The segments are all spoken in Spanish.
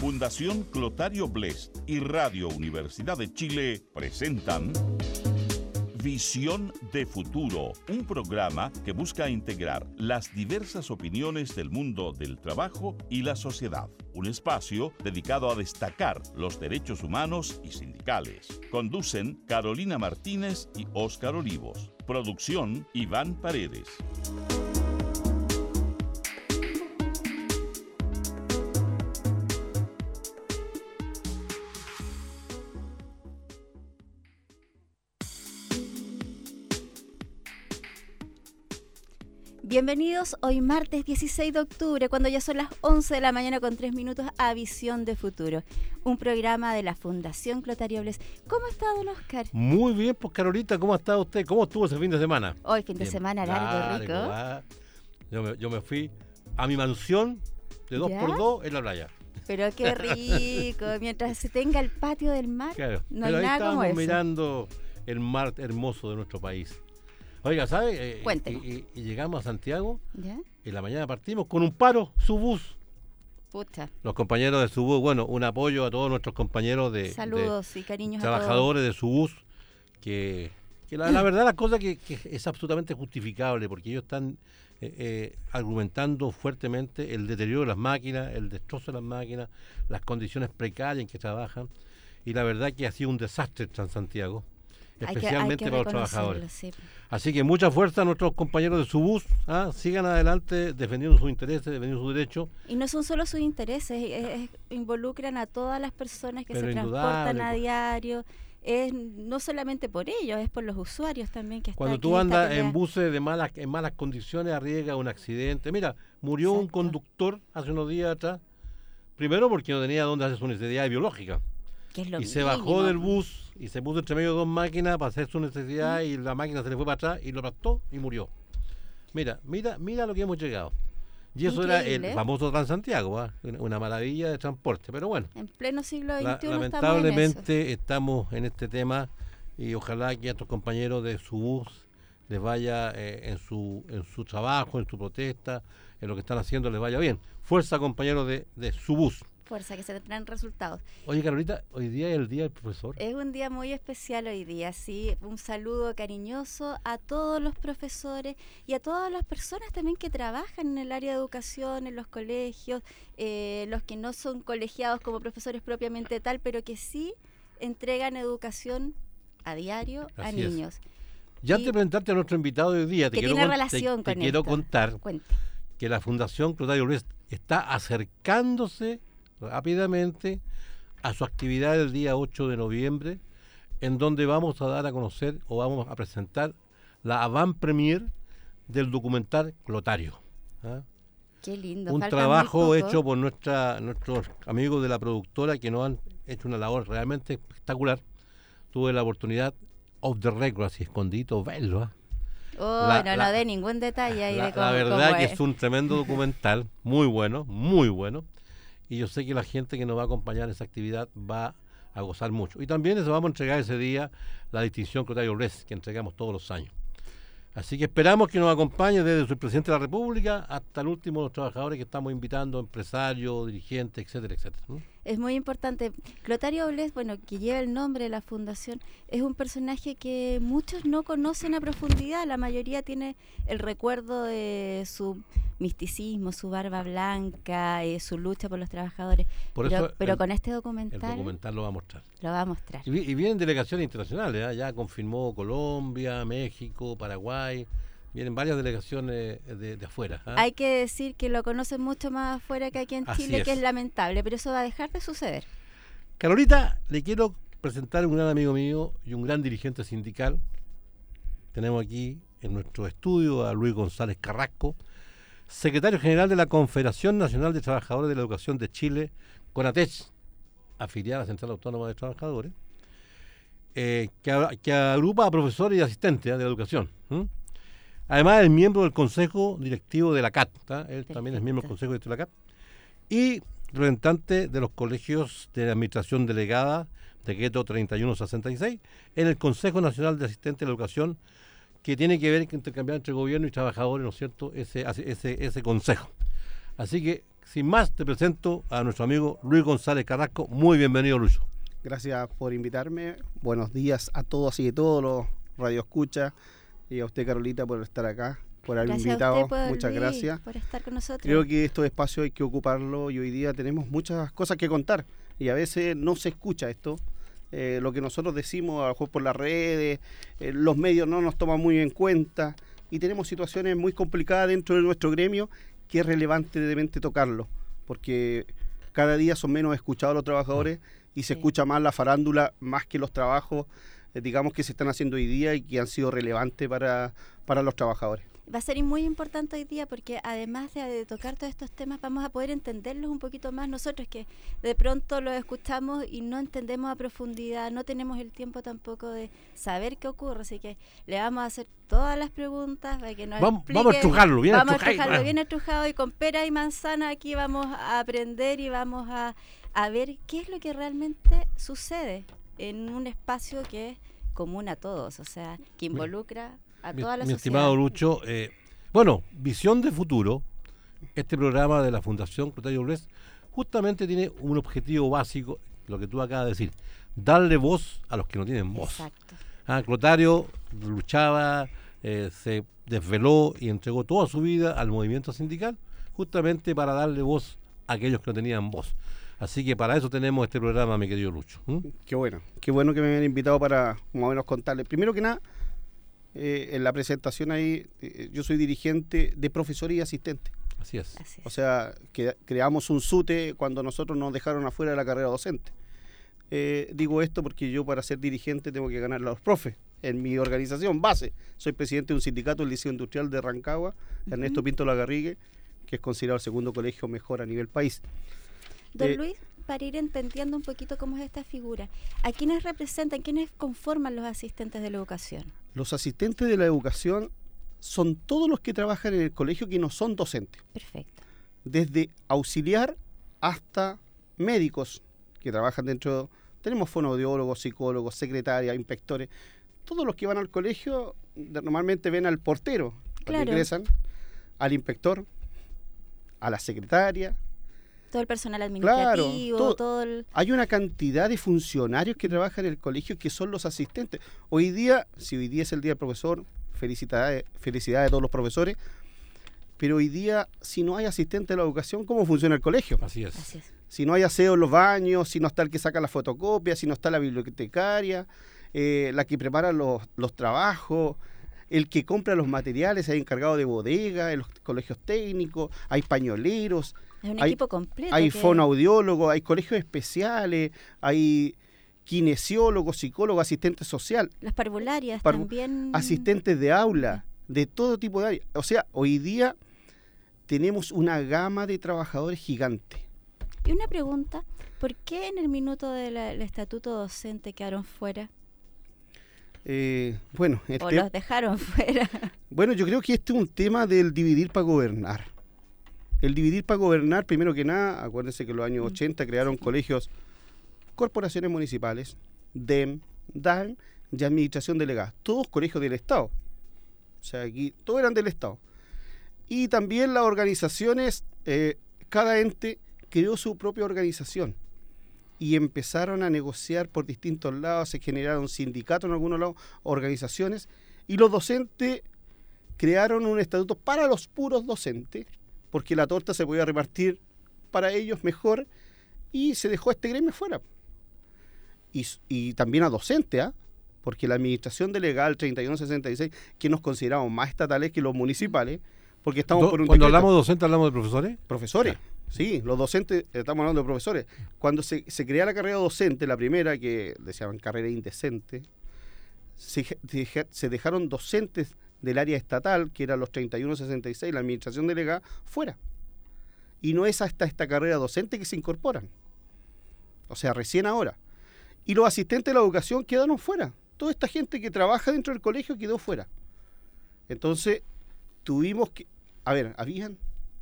Fundación Clotario Blest y Radio Universidad de Chile presentan Visión de Futuro, un programa que busca integrar las diversas opiniones del mundo del trabajo y la sociedad. Un espacio dedicado a destacar los derechos humanos y sindicales. Conducen Carolina Martínez y Óscar Olivos. Producción Iván Paredes. Bienvenidos hoy martes 16 de octubre, cuando ya son las 11 de la mañana con 3 minutos, a Visión de Futuro, un programa de la Fundación Clotario Blest. ¿Cómo está, don Óscar? Muy bien, pues Carolita, ¿cómo está usted? ¿Cómo estuvo ese fin de semana? Hoy fin de semana largo, rico. Yo me fui a mi mansión de 2x2 en la playa. Pero qué rico, mientras se tenga el patio del mar, claro, no hay nada como eso. Mirando el mar hermoso de nuestro país. Oiga, ¿sabe? Y llegamos a Santiago, ¿ya? En la mañana partimos con un paro, Subús. Pucha. Los compañeros de Subús, bueno, un apoyo a todos nuestros compañeros saludos y cariños trabajadores a todos. De Subús, que la verdad la cosa que es absolutamente justificable, porque ellos están argumentando fuertemente el deterioro de las máquinas, el destrozo de las máquinas, las condiciones precarias en que trabajan, y la verdad que ha sido un desastre en Santiago. Especialmente para los trabajadores. Sí. Así que mucha fuerza a nuestros compañeros de Subús, sigan adelante defendiendo sus intereses, defendiendo sus derechos. Y no son solo sus intereses, involucran a todas las personas que se transportan a diario. No solamente por ellos, es por los usuarios también que están. Cuando tú andas en buses en malas condiciones, arriesga un accidente. Mira, murió un conductor hace unos días atrás, primero porque no tenía dónde hacer su necesidad biológica. Y se bajó del bus y se puso entre medio de dos máquinas para hacer su necesidad y la máquina se le fue para atrás y lo aplastó y murió. Mira lo que hemos llegado. Y eso era el famoso Transantiago, una maravilla de transporte, pero bueno. En pleno siglo XXI lamentablemente estamos en este tema y ojalá que a estos compañeros de su bus les vaya en su trabajo, en su protesta, en lo que están haciendo les vaya bien. Fuerza, compañeros de su bus. Fuerza, que se tendrán resultados. Oye, Carolita, hoy día es el Día del Profesor. Es un día muy especial hoy día, sí. Un saludo cariñoso a todos los profesores y a todas las personas también que trabajan en el área de educación, en los colegios, los que no son colegiados como profesores propiamente tal, pero que sí entregan educación a diario a niños. Ya antes de presentarte a nuestro invitado de hoy día, te quiero contar que la Fundación Clotario Blest está acercándose rápidamente a su actividad del día 8 de noviembre, en donde vamos a dar a conocer o vamos a presentar la avant-premiere del documental Clotario. Qué lindo. Un trabajo hecho por nuestros amigos de la productora que nos han hecho una labor realmente espectacular. Tuve la oportunidad, off the record, así escondido, verlo. No dé ningún detalle ahí de cómo. La verdad que es un tremendo documental, muy bueno, muy bueno. Y yo sé que la gente que nos va a acompañar en esa actividad va a gozar mucho. Y también les vamos a entregar ese día la distinción Clotario Blest, que entregamos todos los años. Así que esperamos que nos acompañe desde su presidente de la República hasta el último de los trabajadores que estamos invitando, empresarios, dirigentes, etcétera, etcétera. Es muy importante. Clotario Blest, que lleva el nombre de la fundación, es un personaje que muchos no conocen a profundidad. La mayoría tiene el recuerdo de su misticismo, su barba blanca, su lucha por los trabajadores. Pero con este documental... El documental lo va a mostrar. Lo va a mostrar. Y vienen delegaciones internacionales, ya confirmó Colombia, México, Paraguay... Vienen varias delegaciones de afuera. Hay que decir que lo conocen mucho más afuera que aquí en Chile, que es lamentable, pero eso va a dejar de suceder. Carolita, le quiero presentar un gran amigo mío y un gran dirigente sindical. Tenemos aquí en nuestro estudio a Luis González Carrasco, secretario general de la Confederación Nacional de Trabajadores de la Educación de Chile, CONATECH, afiliada a la Central Autónoma de Trabajadores, que agrupa a profesores y asistentes de la educación. Además es miembro del Consejo Directivo de la CAT, él también es miembro del Consejo Directivo de la CAT, y representante de los colegios de administración delegada, decreto 3166, en el Consejo Nacional de Asistentes de la Educación, que tiene que ver con intercambiar entre gobierno y trabajadores, ¿no es cierto?, ese consejo. Así que, sin más, te presento a nuestro amigo Luis González Carrasco. Muy bienvenido, Luis. Gracias por invitarme. Buenos días a todos y a todos los radioescuchas. Y a usted, Carolita, por estar acá, por haberme invitado. Muchas gracias por estar con nosotros. Creo que estos espacios hay que ocuparlo y hoy día tenemos muchas cosas que contar y a veces no se escucha esto. Lo que nosotros decimos, a lo mejor por las redes, los medios no nos toman muy en cuenta y tenemos situaciones muy complicadas dentro de nuestro gremio que es relevante tocarlo, porque cada día son menos escuchados los trabajadores y se escucha más la farándula, más que los trabajos, digamos, que se están haciendo hoy día y que han sido relevantes para los trabajadores. Va a ser muy importante hoy día porque además de tocar todos estos temas vamos a poder entenderlos un poquito más nosotros, que de pronto los escuchamos y no entendemos a profundidad, no tenemos el tiempo tampoco de saber qué ocurre, así que le vamos a hacer todas las preguntas para que nos vamos a estrujarlo bien, bien estrujado, y con pera y manzana aquí vamos a aprender y vamos a ver qué es lo que realmente sucede en un espacio que es común a todos, o sea, que involucra a toda la sociedad. Mi estimado Lucho, Visión de Futuro, este programa de la Fundación Clotario Blest, justamente tiene un objetivo básico, lo que tú acabas de decir, darle voz a los que no tienen voz. Exacto. Clotario luchaba, se desveló y entregó toda su vida al movimiento sindical, justamente para darle voz a aquellos que no tenían voz. Así que para eso tenemos este programa, mi querido Lucho. Qué bueno que me hayan invitado para más o menos contarles. Primero que nada, en la presentación ahí, yo soy dirigente de profesores y asistentes. Así es. O sea, que creamos un SUTE cuando nosotros nos dejaron afuera de la carrera docente. Digo esto porque yo, para ser dirigente, tengo que ganar a los profes en mi organización base. Soy presidente de un sindicato, el Liceo Industrial de Rancagua, Ernesto Pinto Lagarrigue, que es considerado el segundo colegio mejor a nivel país. Don Luis, para ir entendiendo un poquito cómo es esta figura, ¿a quiénes representan, quiénes conforman los asistentes de la educación? Los asistentes de la educación son todos los que trabajan en el colegio que no son docentes. Perfecto. Desde auxiliar hasta médicos que trabajan dentro. Tenemos fonoaudiólogos, psicólogos, secretarias, inspectores. Todos los que van al colegio normalmente ven al portero, claro, que ingresan, al inspector, a la secretaria. Todo el personal administrativo, claro, todo el... Hay una cantidad de funcionarios que trabajan en el colegio que son los asistentes. Hoy día, si hoy día es el Día del Profesor, felicidades a todos los profesores, pero hoy día, si no hay asistente de la educación, ¿cómo funciona el colegio? Así es. Si no hay aseo en los baños, si no está el que saca la fotocopia, si no está la bibliotecaria, la que prepara los trabajos, el que compra los materiales, hay encargado de bodega, en los colegios técnicos, hay pañoleros. Es un equipo completo. Hay fonoaudiólogos, hay colegios especiales, hay kinesiólogos, psicólogos, asistentes social. Las parvularias también. Asistentes de aula, de todo tipo de áreas. O sea, hoy día tenemos una gama de trabajadores gigante. Y una pregunta, ¿por qué en el minuto del estatuto docente quedaron fuera? ¿O los dejaron fuera? Bueno, yo creo que este es un tema del dividir para gobernar. El dividir para gobernar, primero que nada, acuérdense que en los años 80 crearon colegios, corporaciones municipales, DEM, DAN y administración delegada. Todos colegios del Estado. O sea, aquí todos eran del Estado. Y también las organizaciones, cada ente creó su propia organización. Y empezaron a negociar por distintos lados, se generaron sindicatos en algunos lados, organizaciones, y los docentes crearon un estatuto para los puros docentes, porque la torta se podía repartir para ellos mejor, y se dejó este gremio fuera. Y también a docentes, porque la administración delegada, el 3166, que nos consideramos más estatales que los municipales, porque estamos por un Cuando decreto. hablamos de docentes, ¿hablamos de profesores? Profesores, sí, los docentes, estamos hablando de profesores. Cuando se crea la carrera docente, la primera, que decían carrera indecente, se dejaron docentes del área estatal, que eran los 3166, la administración delegada, fuera. Y no es hasta esta carrera docente que se incorporan. O sea, recién ahora. Y los asistentes de la educación quedaron fuera. Toda esta gente que trabaja dentro del colegio quedó fuera. Entonces, tuvimos que... habían...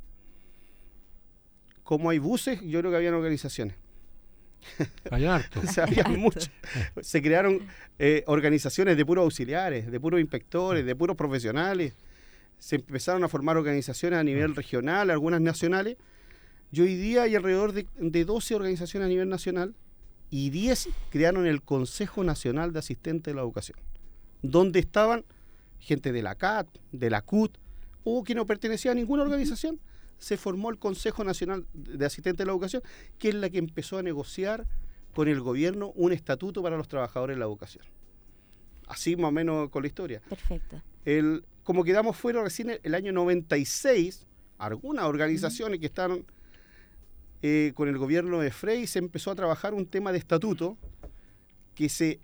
Como hay buses, yo creo que habían organizaciones. Hay harto. O sea, había muchas. Se crearon organizaciones de puros auxiliares, de puros inspectores, de puros profesionales. Se empezaron a formar organizaciones a nivel regional, algunas nacionales, Y hoy día hay alrededor de 12 organizaciones a nivel nacional y 10 crearon el Consejo Nacional de Asistentes de la Educación, donde estaban gente de la CAT, de la CUT, o que no pertenecía a ninguna organización. Se formó el Consejo Nacional de Asistentes de la Educación, que es la que empezó a negociar con el gobierno un estatuto para los trabajadores de la educación. Así más o menos con la historia. Perfecto. Como quedamos fuera recién el año 96, algunas organizaciones que estaban con el gobierno de Frey, se empezó a trabajar un tema de estatuto que se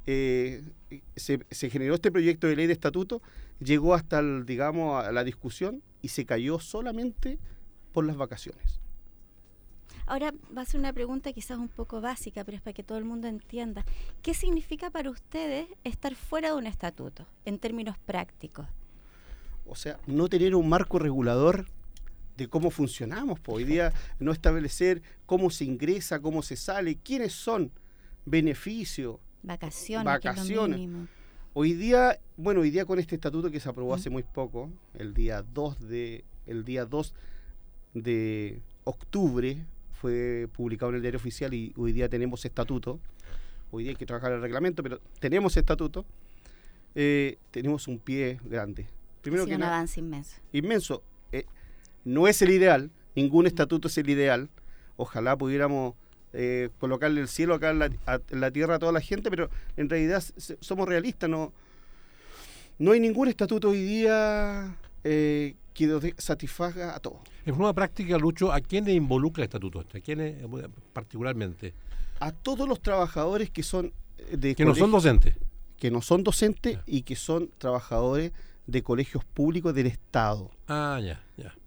generó este proyecto de ley de estatuto, llegó hasta a la discusión y se cayó solamente por las vacaciones. Ahora va a ser una pregunta quizás un poco básica, pero es para que todo el mundo entienda. ¿Qué significa para ustedes estar fuera de un estatuto, en términos prácticos? O sea, no tener un marco regulador de cómo funcionamos. Hoy día no establecer cómo se ingresa, cómo se sale, quiénes son, beneficios, vacaciones. Que es lo mínimo. Hoy día con este estatuto que se aprobó hace muy poco, el día 2 de octubre fue publicado en el Diario Oficial y hoy día tenemos estatuto. Hoy día hay que trabajar el reglamento, pero tenemos estatuto. Tenemos un pie grande. Primero que un avance inmenso. No es el ideal, ningún estatuto es el ideal. Ojalá pudiéramos colocarle el cielo acá en la tierra a toda la gente, pero en realidad somos realistas, no hay ningún estatuto hoy día que satisfaga a todos. En forma práctica, Lucho, ¿a quiénes involucra el estatuto? ¿A quiénes particularmente? A todos los trabajadores que son que no son docentes. Que no son docentes y que son trabajadores de colegios públicos del Estado. Ya.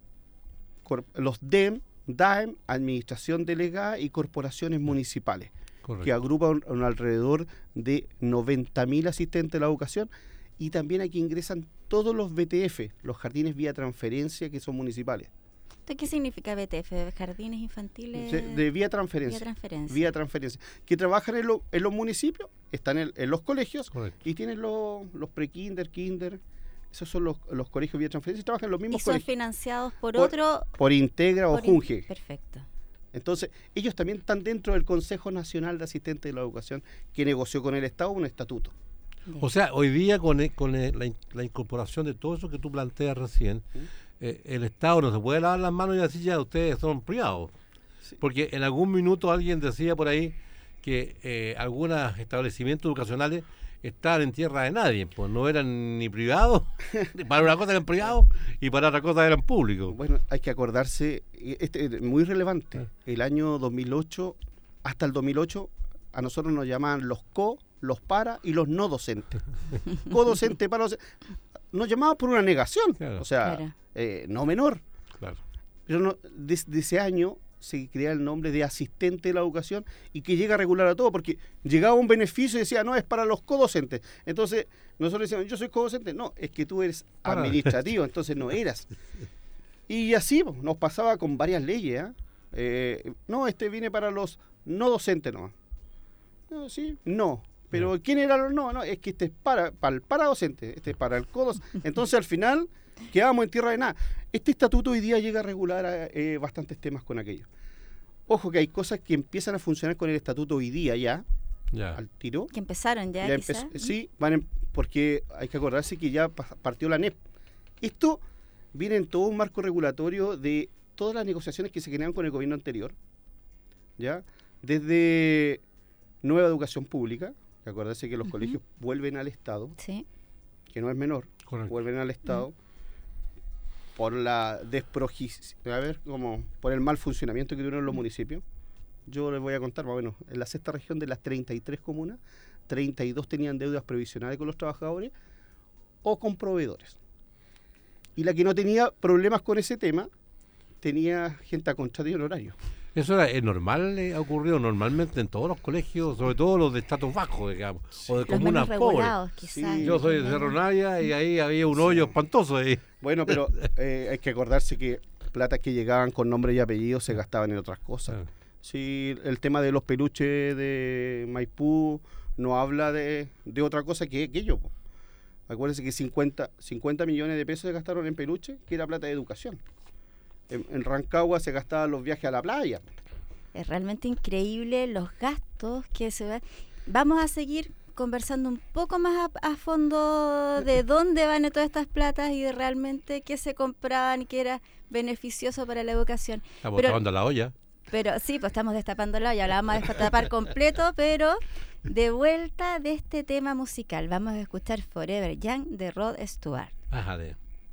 Los DEM, DAEM, Administración Delegada y corporaciones municipales. Correcto. Que agrupan alrededor de 90.000 asistentes de la educación, y también aquí ingresan todos los BTF, los jardines vía transferencia, que son municipales. ¿Qué significa BTF? ¿Jardines infantiles? De vía transferencia. Vía transferencia. Que trabajan en los municipios, están en los colegios. Correcto. Y tienen los pre-kinder, kinder. Esos son los colegios vía transferencia y trabajan en los mismos colegios. ¿Y son financiados por otro? Por Integra o Junge. Perfecto. Entonces, ellos también están dentro del Consejo Nacional de Asistentes de la Educación, que negoció con el Estado un estatuto. Bien. O sea, hoy día con la incorporación de todo eso que tú planteas recién, el Estado no se puede lavar las manos y decir ya ustedes son privados. Sí. Porque en algún minuto alguien decía por ahí que algunos establecimientos educacionales estaban en tierra de nadie, pues no eran ni privados, para una cosa eran privados y para otra cosa eran públicos. Bueno, hay que acordarse, muy relevante, el año 2008, hasta el 2008, a nosotros nos llamaban los los para y los no docentes. Co-docente, para docente. Nos llamaban por una negación, claro. O sea, claro. No menor. Claro. Pero no, desde ese año se crea el nombre de asistente de la educación y que llega a regular a todo, porque llegaba un beneficio y decía, no, es para los co-docentes. Entonces, nosotros decíamos, yo soy co-docente. No, es que tú eres administrativo, entonces no eras. Y así nos pasaba con varias leyes. No, viene para los no docentes nomás. No, sí, no. Pero ¿quién era los no? No, es que este es para el paradocente, este es para el co-docente. Entonces, al final, quedamos en tierra de nada. Este estatuto hoy día llega a regular bastantes temas con aquello. Ojo que hay cosas que empiezan a funcionar con el estatuto hoy día ya. Al tiro. Que empezaron ya quizás. Sí, porque hay que acordarse que ya partió la NEP. Esto viene en todo un marco regulatorio de todas las negociaciones que se generan con el gobierno anterior, ¿ya? Desde nueva educación pública, que acordarse que los colegios vuelven al Estado, sí, que no es menor. Correcto. Vuelven al Estado por la por el mal funcionamiento que tuvieron los municipios. Yo les voy a contar, más o menos, en la sexta región de las 33 comunas, 32 tenían deudas previsionales con los trabajadores o con proveedores. Y la que no tenía problemas con ese tema, tenía gente a contrato y honorario. Eso es normal, ha ocurrido normalmente en todos los colegios, sobre todo los de estatus bajo, digamos, sí, o de comunas pobres. Sí. Yo soy de Cerro Navia y ahí había un hoyo espantoso ahí. Bueno, pero hay que acordarse que plata que llegaban con nombre y apellido se gastaban en otras cosas. Sí, el tema de los peluches de Maipú no habla de otra cosa que aquello. Acuérdense que 50 millones de pesos se gastaron en peluches, que era plata de educación. En Rancagua se gastaban los viajes a la playa. Es realmente increíble los gastos que se van. Vamos a seguir conversando un poco más a fondo de dónde van todas estas platas y de realmente qué se compraban y qué era beneficioso para la educación. Estamos tapando la olla. Pero sí, pues estamos destapando la olla, la vamos a destapar completo, pero de vuelta de este tema musical, vamos a escuchar Forever Young de Rod Stewart. Bájale.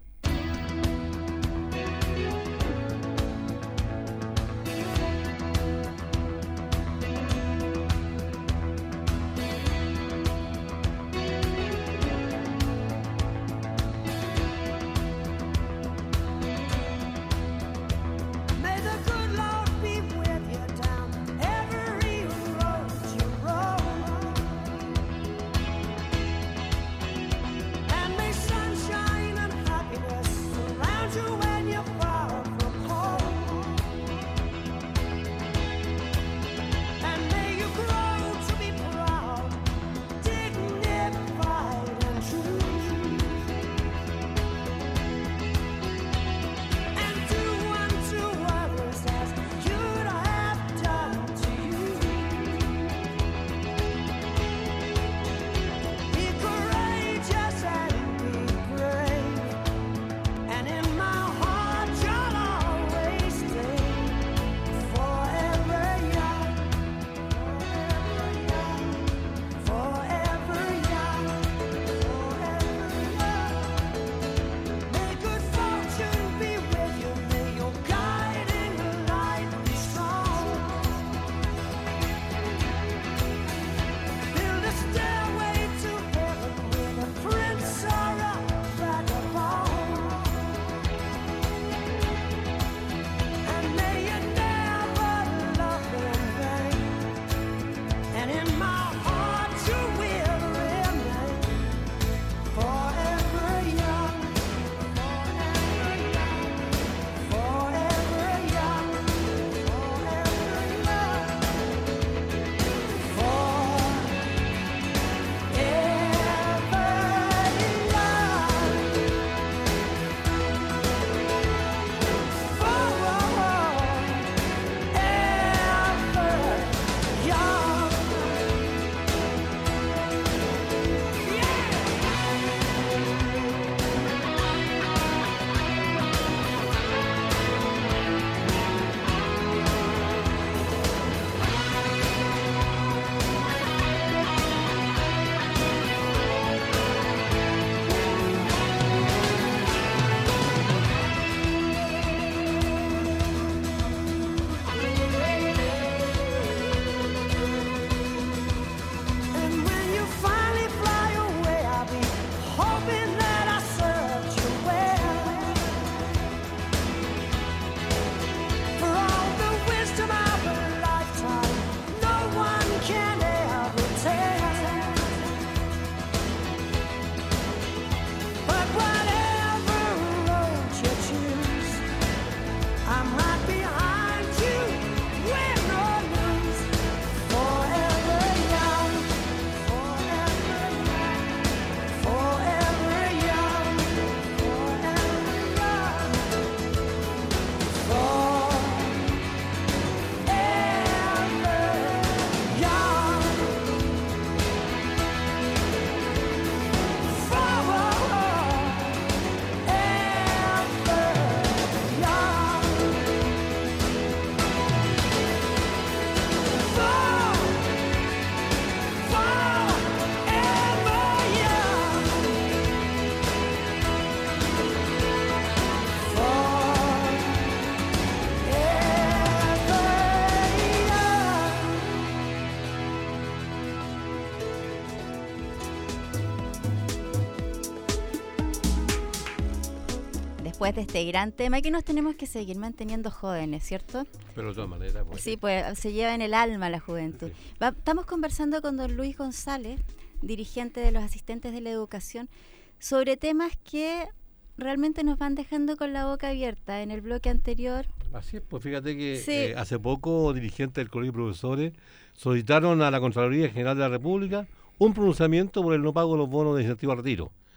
después de este gran tema, que nos tenemos que seguir manteniendo jóvenes, ¿cierto? Pero de todas maneras... Pues, sí, pues se lleva en el alma la juventud. Sí. Estamos conversando con don Luis González, dirigente de los asistentes de la educación, sobre temas que realmente nos van dejando con la boca abierta. En el bloque anterior... Así es, pues fíjate que sí. Hace poco dirigentes del Colegio de Profesores solicitaron a la Contraloría General de la República un pronunciamiento por el no pago de los bonos de incentivo al retiro.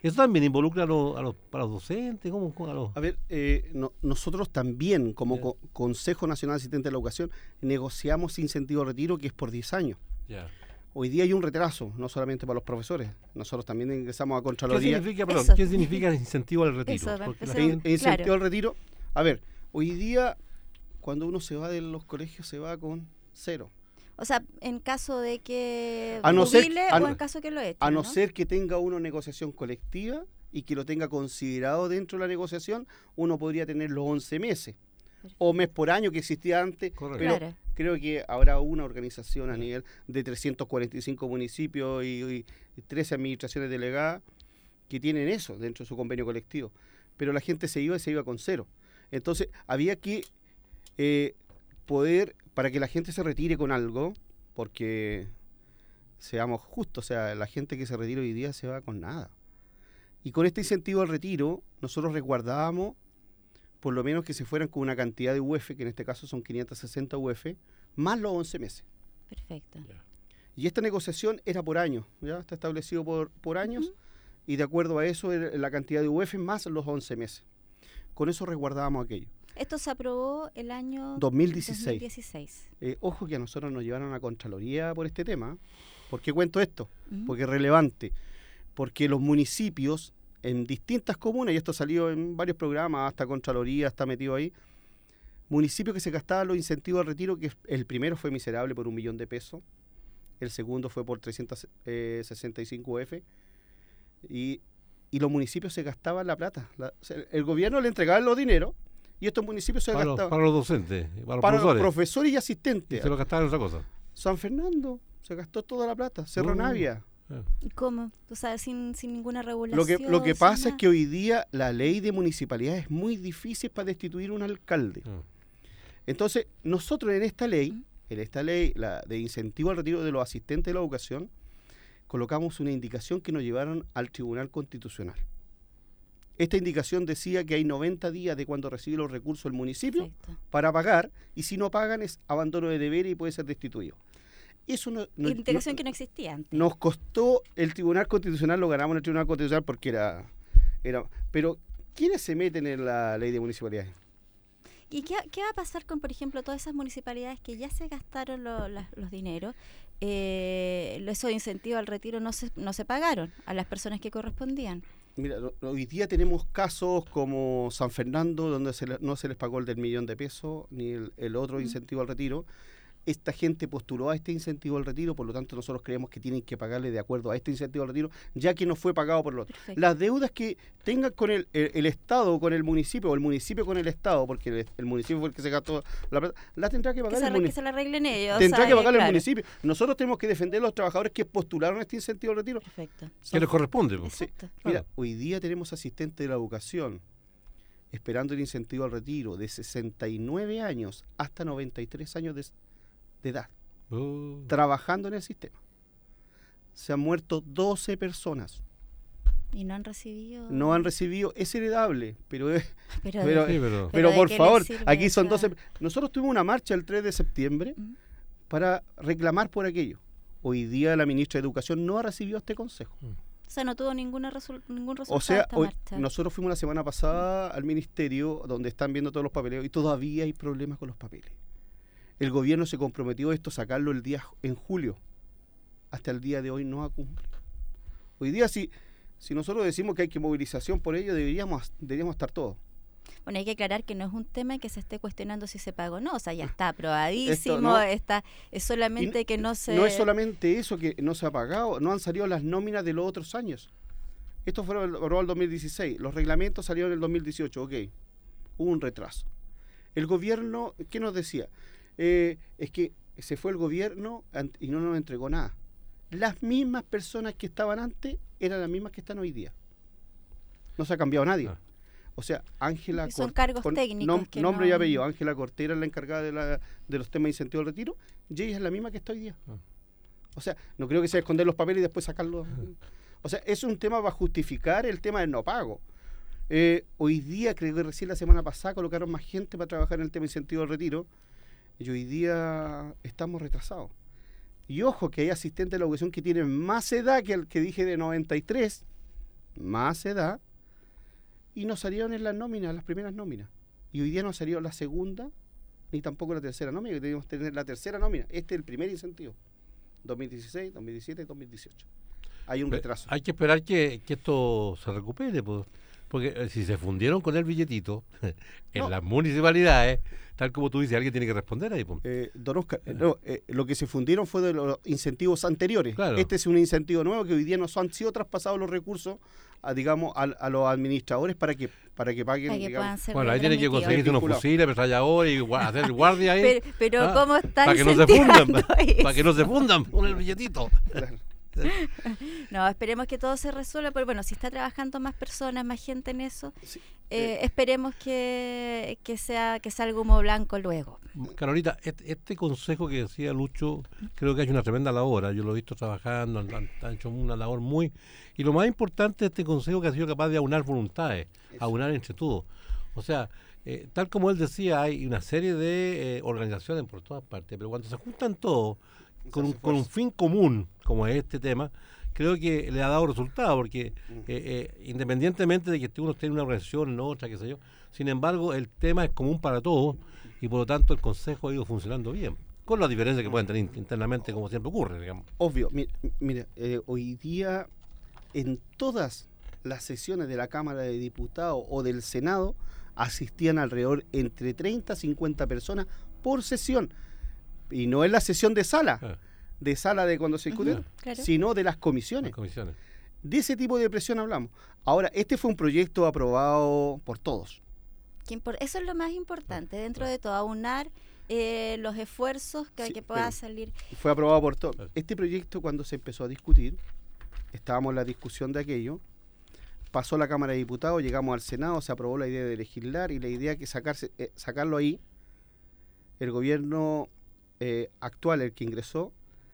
¿Eso también involucra a los docentes? ¿Cómo a los... A ver, nosotros también, como Ya. Consejo Nacional Asistente de la Educación, negociamos incentivo de retiro que es por 10 años. Ya. Hoy día hay un retraso, no solamente para los profesores. Nosotros también ingresamos a ¿Qué Contraloría. significa, perdón, Eso. ¿qué significa el incentivo al retiro? Eso, Porque la eso. gente- Incentivo Claro. al retiro. A ver, hoy día, cuando uno se va de los colegios, se va con 0. O sea, en caso de que A no ser- jubile a o no- en caso que lo eche. A no ser que tenga una negociación colectiva y que lo tenga considerado dentro de la negociación, uno podría tener los 11 meses. O mes por año que existía antes. Correcto. Pero Claro. creo que habrá una organización a nivel de 345 municipios y 13 administraciones delegadas que tienen eso dentro de su convenio colectivo. Pero la gente se iba con 0. Entonces, había que poder, para que la gente se retire con algo, porque seamos justos, o sea, la gente que se retira hoy día se va con nada. Y con este incentivo al retiro, nosotros resguardábamos por lo menos que se fueran con una cantidad de UF, que en este caso son 560 UF, más los 11 meses. Perfecto. Y esta negociación era por año, ¿ya? Está establecido por años, y de acuerdo a eso era la cantidad de UF más los 11 meses. Con eso resguardábamos aquello. Esto se aprobó el año 2016. 2016. Ojo que a nosotros nos llevaron a Contraloría por este tema. ¿Por qué cuento esto? Ujú. Porque es relevante. Porque los municipios en distintas comunas, y esto salió en varios programas, hasta Contraloría está metido ahí, municipios que se gastaban los incentivos al retiro, que el primero fue miserable por 1 millón de pesos, el segundo fue por 365 UF, y los municipios se gastaban la plata. O sea, el gobierno le entregaba los dineros, y estos municipios se Para gastaban los docentes, para los para los profesores. profesores y Y asistentes. se lo gastaban en otra cosa. San Fernando se gastó toda la plata, Cerro Navia. ¿Y cómo? O sea, sin ninguna Lo regulación. que sin pasa es nada. que hoy día la ley de municipalidad es muy difícil para destituir un alcalde. Entonces, nosotros en esta ley, la de incentivo al retiro de los asistentes de la educación, colocamos una indicación que nos llevaron al Tribunal Constitucional. Esta indicación decía que hay 90 días de cuando recibe los recursos el municipio Perfecto. para pagar, y si no pagan es abandono de deberes y puede ser destituido. Eso Integración que no existía antes. nos costó el Tribunal Constitucional, lo ganamos en el Tribunal Constitucional porque era pero ¿quiénes se meten en la ley de municipalidades? ¿Y qué va a pasar con, por ejemplo, todas esas municipalidades que ya se gastaron los dineros? Esos incentivos al retiro no se pagaron a las personas que correspondían. Mira, hoy día tenemos casos como San Fernando, donde no se les pagó el del 1 millón de pesos, ni el otro incentivo al retiro. Esta gente postuló a este incentivo al retiro, por lo tanto nosotros creemos que tienen que pagarle de acuerdo a este incentivo al retiro, ya que no fue pagado por el otro. Perfecto. Las deudas que tengan con el Estado o con el municipio, o el municipio con el Estado, porque el municipio fue el que se gastó la plata, la tendrá que pagar el Que municipio. se la arreglen ellos. Tendrá o sea, que pagarle el claro. municipio. Nosotros tenemos que defender a los trabajadores que postularon este incentivo al retiro. Perfecto. ¿Qué les corresponde? Pues? Sí. Exacto. Mira, Claro. hoy día tenemos asistentes de la educación esperando el incentivo al retiro de 69 años hasta 93 años de edad, trabajando en el sistema. Se han muerto 12 personas. Y no han recibido. No han recibido, es heredable, pero Pero, Sí, pero... pero ¿de por qué favor, les sirve aquí son esa- 12. Nosotros tuvimos una marcha el 3 de septiembre Ujú. para reclamar por aquello. Hoy día la ministra de Educación no ha recibido este consejo. O sea, no tuvo ningún resultado O sea, esta hoy, marcha. nosotros fuimos la semana pasada al ministerio donde están viendo todos los papeleos y todavía hay problemas con los papeles. El gobierno se comprometió a esto, sacarlo en julio. Hasta el día de hoy no ha cumplido. Hoy día, si nosotros decimos que hay que movilización por ello, deberíamos estar todos. Bueno, hay que aclarar que no es un tema que se esté cuestionando si se paga o no. O sea, ya está aprobadísimo, no. es solamente que no se... No es solamente eso, que no se ha pagado, no han salido las nóminas de los otros años. Esto fue aprobado en el 2016, los reglamentos salieron en el 2018, ok, hubo un retraso. El gobierno, ¿qué nos decía? Es que se fue el gobierno y no nos entregó nada. Las mismas personas que estaban antes eran las mismas que están hoy día. No se ha cambiado nadie. Ah. O sea, Ángela Son cargos técnicos que nombre y no- apellido. Ángela Cortera es la encargada de los temas de incentivo al retiro, y ella es la misma que está hoy día. Ah. O sea, no creo que sea esconder los papeles y después sacarlos. O sea, es un tema para justificar el tema del no pago. Hoy día, creo que recién la semana pasada colocaron más gente para trabajar en el tema de incentivo al retiro, y hoy día estamos retrasados. Y ojo que hay asistentes de la educación que tienen más edad que el que dije de 93 más edad, y no salieron en las nóminas, las primeras nóminas. Y hoy día no salió la segunda, ni tampoco la tercera nómina, que debemos tener la tercera nómina. Este es el primer incentivo. 2016, 2017 y 2018. Hay un retraso. Hay que esperar que esto se recupere, pues, porque si se fundieron con el billetito en las municipalidades, tal como tú dices, alguien tiene que responder ahí. Pues. Don Oscar, lo que se fundieron fue de los incentivos anteriores. Claro. Este es un incentivo nuevo que hoy día nos han sido traspasados los recursos a los administradores para que paguen. Para que digamos. puedan ser Bueno, ahí tiene que retransmitidos. conseguirse unos fusiles, ametralladores y hacer guardia ahí. Pero ¿cómo están para que no se fundan, incentivando para que no se fundan con el billetito. Claro. No, esperemos que todo se resuelva, pero bueno, si está trabajando más personas, más gente en eso, Sí. esperemos que salga humo blanco luego. Carolita, este consejo que decía Lucho, creo que ha hecho una tremenda labor. Yo lo he visto trabajando, han hecho una labor muy... Y lo más importante de este consejo que ha sido capaz de aunar voluntades, aunar entre todos. O sea, tal como él decía, hay una serie de organizaciones por todas partes, pero cuando se juntan todos con un fin común, como es este tema, creo que le ha dado resultado, porque independientemente de que uno esté en una organización, en otra, qué sé yo, sin embargo, el tema es común para todos y por lo tanto el Consejo ha ido funcionando bien, con las diferencias que pueden tener internamente, como siempre ocurre, digamos. Obvio, mira, hoy día en todas las sesiones de la Cámara de Diputados o del Senado asistían alrededor entre 30 a 50 personas por sesión. Y no es la sesión de sala, de cuando se discute, claro. sino de las comisiones. De ese tipo de presión hablamos. Ahora, este fue un proyecto aprobado por todos. Eso es lo más importante, dentro de todo, aunar los esfuerzos que pueda salir. Fue aprobado por todos. Este proyecto, cuando se empezó a discutir, estábamos en la discusión de aquello, pasó la Cámara de Diputados, llegamos al Senado, se aprobó la idea de legislar y la idea que sacarlo ahí, el gobierno actual, el que ingresó,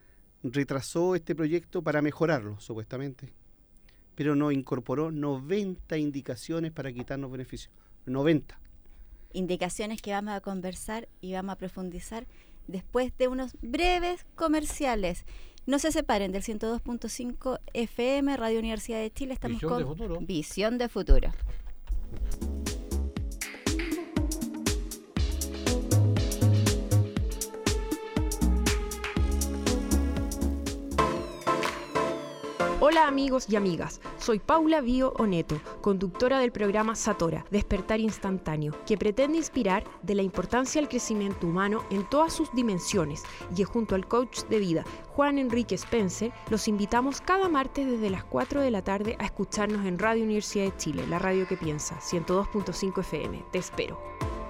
retrasó este proyecto para mejorarlo, supuestamente, pero no incorporó 90 indicaciones para quitarnos beneficios. 90. Indicaciones que vamos a conversar y vamos a profundizar después de unos breves comerciales. No se separen del 102.5 FM, Radio Universidad de Chile. Estamos Visión con de Futuro. Visión de Futuro. Hola amigos y amigas, soy Paula Bio Oneto, conductora del programa Satora, Despertar Instantáneo, que pretende inspirar de la importancia del crecimiento humano en todas sus dimensiones y que junto al coach de vida Juan Enrique Spencer los invitamos cada martes desde las 4 de la tarde a escucharnos en Radio Universidad de Chile, la radio que piensa, 102.5 FM. Te espero.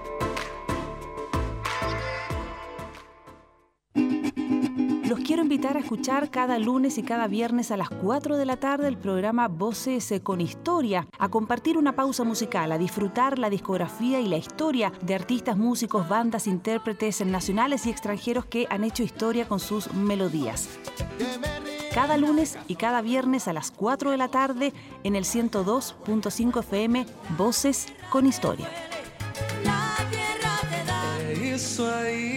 Los quiero invitar a escuchar cada lunes y cada viernes a las 4 de la tarde el programa Voces con Historia, a compartir una pausa musical, a disfrutar la discografía y la historia de artistas, músicos, bandas, intérpretes nacionales y extranjeros que han hecho historia con sus melodías. Cada lunes y cada viernes a las 4 de la tarde en el 102.5 FM, Voces con Historia. La tierra te da eso ahí.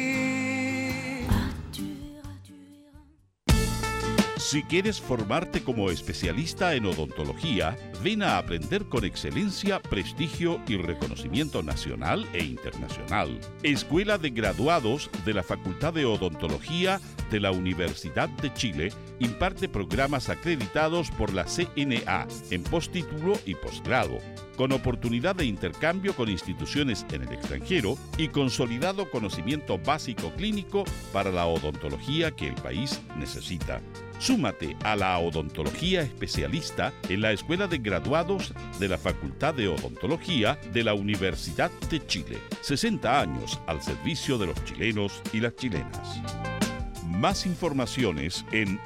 Si quieres formarte como especialista en odontología, ven a aprender con excelencia, prestigio y reconocimiento nacional e internacional. Escuela de Graduados de la Facultad de Odontología de la Universidad de Chile imparte programas acreditados por la CNA en postítulo y posgrado, con oportunidad de intercambio con instituciones en el extranjero y consolidado conocimiento básico clínico para la odontología que el país necesita. Súmate a la odontología especialista en la Escuela de Graduados de la Facultad de Odontología de la Universidad de Chile. 60 años al servicio de los chilenos y las chilenas. Más informaciones en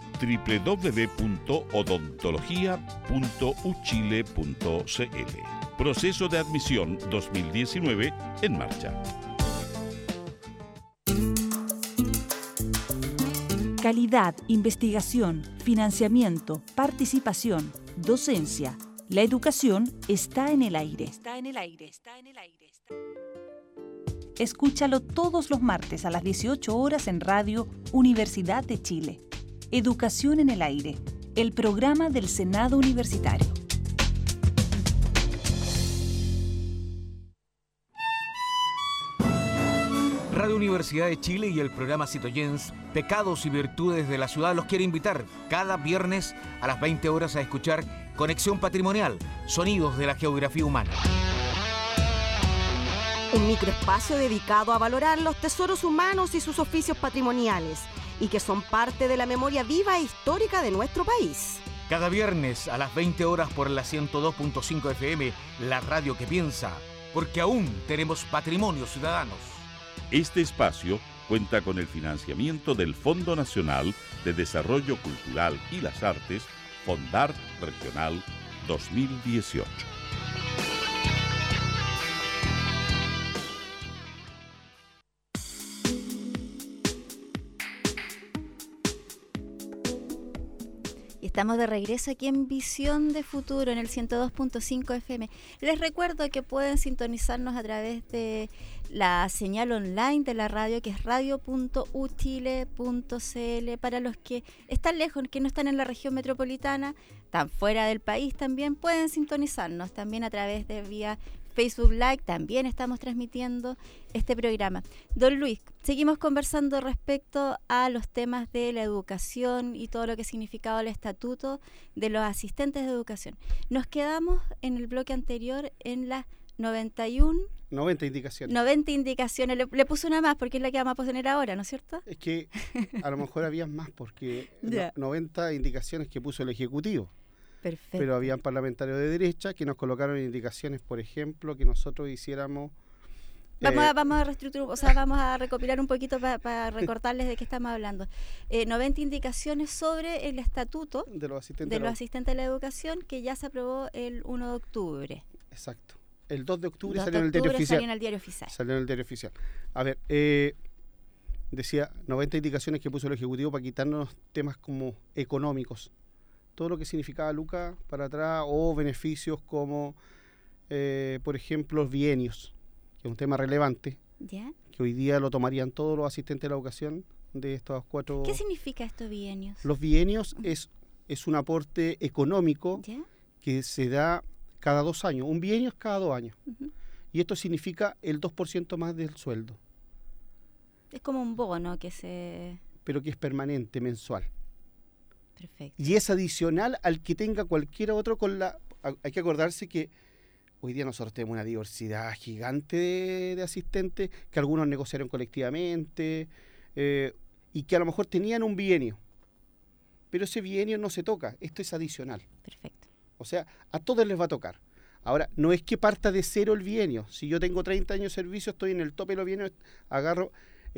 www.odontologia.uchile.cl. Proceso de admisión 2019 en marcha. Calidad, investigación, financiamiento, participación, docencia. La educación está en el aire. Está en el aire, está en el aire. Escúchalo todos los martes a las 18 horas en Radio Universidad de Chile. Educación en el aire, el programa del Senado Universitario. Radio Universidad de Chile y el programa Citoyens, Pecados y Virtudes de la Ciudad, los quiere invitar cada viernes a las 20 horas a escuchar Conexión Patrimonial, Sonidos de la Geografía Humana. Un microespacio dedicado a valorar los tesoros humanos y sus oficios patrimoniales, y que son parte de la memoria viva e histórica de nuestro país. Cada viernes a las 20 horas por la 102.5 FM, la radio que piensa, porque aún tenemos patrimonio ciudadanos. Este espacio cuenta con el financiamiento del Fondo Nacional de Desarrollo Cultural y las Artes, Fondart Regional 2018. Estamos de regreso aquí en Visión de Futuro en el 102.5 FM. Les recuerdo que pueden sintonizarnos a través de la señal online de la radio, que es radio.uchile.cl. Para los que están lejos, que no están en la región metropolitana, están fuera del país también, pueden sintonizarnos también a través de vía Facebook Live. También estamos transmitiendo este programa. Don Luis, seguimos conversando respecto a los temas de la educación y todo lo que ha significado el estatuto de los asistentes de educación. Nos quedamos en el bloque anterior en las 90 indicaciones. 90 indicaciones. Le puse una más porque es la que vamos a poner ahora, ¿no es cierto? Es que a lo mejor había más porque Ya. 90 indicaciones que puso el Ejecutivo. Perfecto. Pero habían parlamentarios de derecha que nos colocaron indicaciones, por ejemplo, que nosotros hiciéramos... Vamos a reestructurar, o sea, vamos a recopilar un poquito para recordarles de qué estamos hablando. 90 indicaciones sobre el estatuto de los asistentes de los asistentes de la educación, que ya se aprobó el 1 de octubre. Exacto. El 2 de octubre 2 salió de en el diario octubre oficial. salió en el diario oficial. Salió en el diario oficial. A ver, decía 90 indicaciones que puso el Ejecutivo para quitarnos temas como económicos. Todo lo que significaba Luca para atrás, o beneficios como, por ejemplo, los bienios, que es un tema relevante, ¿Ya? que hoy día lo tomarían todos los asistentes de la educación de estos 4... ¿Qué significa estos bienios? Los bienios es un aporte económico ¿Ya? que se da cada 2 años. Un bienio es cada 2 años. Ujú. Y esto significa el 2% más del sueldo, Es como un bono que se... pero que es permanente, mensual. Perfecto. Y es adicional al que tenga cualquier otro con la... Hay que acordarse que hoy día nosotros tenemos una diversidad gigante de asistentes, que algunos negociaron colectivamente, y que a lo mejor tenían un bienio. Pero ese bienio no se toca, esto es adicional. Perfecto. O sea, a todos les va a tocar. Ahora, no es que parta de cero el bienio. Si yo tengo 30 años de servicio, estoy en el tope de los bienios, agarro...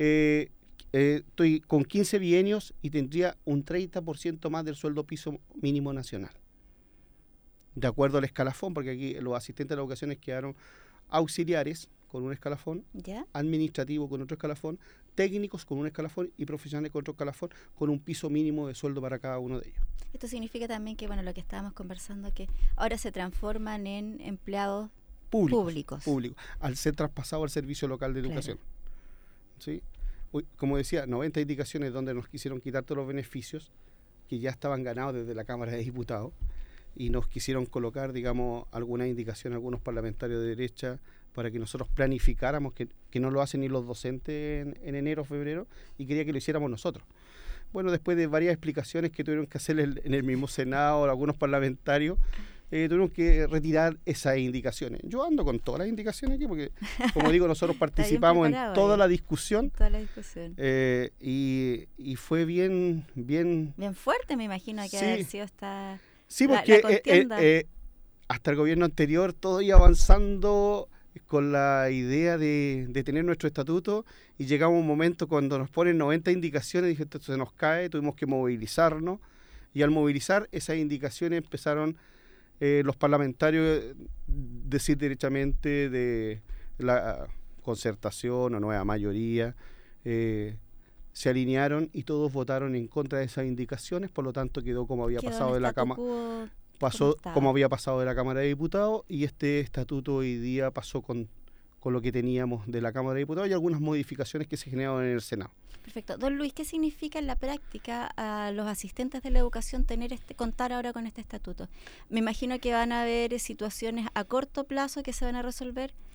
estoy con 15 bienios y tendría un 30% más del sueldo piso mínimo nacional. De acuerdo al escalafón, porque aquí los asistentes de la educación quedaron auxiliares con un escalafón, ¿Ya? administrativo con otro escalafón, técnicos con un escalafón y profesionales con otro escalafón, con un piso mínimo de sueldo para cada uno de ellos. Esto significa también que, bueno, lo que estábamos conversando, que ahora se transforman en empleados públicos. Al ser traspasado al servicio local de educación. ¿Sí? Como decía, 90 indicaciones donde nos quisieron quitar todos los beneficios que ya estaban ganados desde la Cámara de Diputados, y nos quisieron colocar, digamos, alguna indicación a algunos parlamentarios de derecha para que nosotros planificáramos, que no lo hacen ni los docentes en enero o febrero, y quería que lo hiciéramos nosotros. Bueno, después de varias explicaciones que tuvieron que hacer en el mismo Senado, algunos parlamentarios, tuvieron que retirar esas indicaciones. Yo ando con todas las indicaciones aquí porque, como digo, nosotros participamos en toda la discusión. Toda la discusión. Y fue bien fuerte, me imagino, que sí. haber sido esta... Sí, porque hasta el gobierno anterior todo iba avanzando con la idea de tener nuestro estatuto, y llegamos a un momento cuando nos ponen 90 indicaciones, dije, esto se nos cae, tuvimos que movilizarnos, y al movilizar esas indicaciones empezaron los parlamentarios decir derechamente de la concertación o nueva mayoría, se alinearon y todos votaron en contra de esas indicaciones, por lo tanto quedó como había pasado de la Cámara. Pasó como había pasado de la Cámara de Diputados, y este estatuto hoy día pasó con lo que teníamos de la Cámara de Diputados y algunas modificaciones que se generaron en el Senado. Perfecto. Don Luis, ¿qué significa en la práctica a los asistentes de la educación contar ahora con este estatuto? Me imagino que van a haber situaciones a corto plazo que se van a resolver.